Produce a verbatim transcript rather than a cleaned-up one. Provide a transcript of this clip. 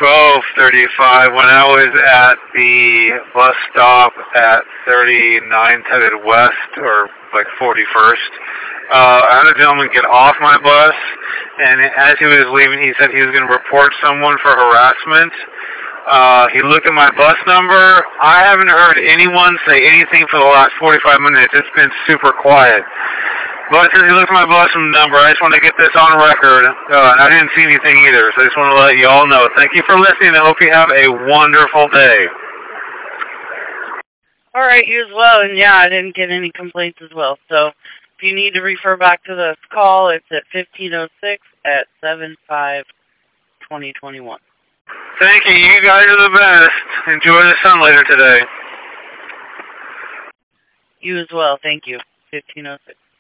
twelve thirty-five when I was at the bus stop at thirty-ninth headed west, or like forty-first. Uh, I had a gentleman get off my bus, and as he was leaving, he said he was going to report someone for harassment. Uh, he looked at my bus number. I haven't heard anyone say anything for the last forty-five minutes. It's been super quiet. But since he looked at my bus number, I just want to get this on record. Uh, I didn't see anything either, so I just want to let you all know. Thank you for listening. I hope you have a wonderful day. All right, you as well. And yeah, I didn't get any complaints as well. So if you need to refer back to the call, it's at fifteen oh six at seven five twenty twenty-one. Thank you. You guys are the best. Enjoy the sun later today. You as well. Thank you. fifteen oh six.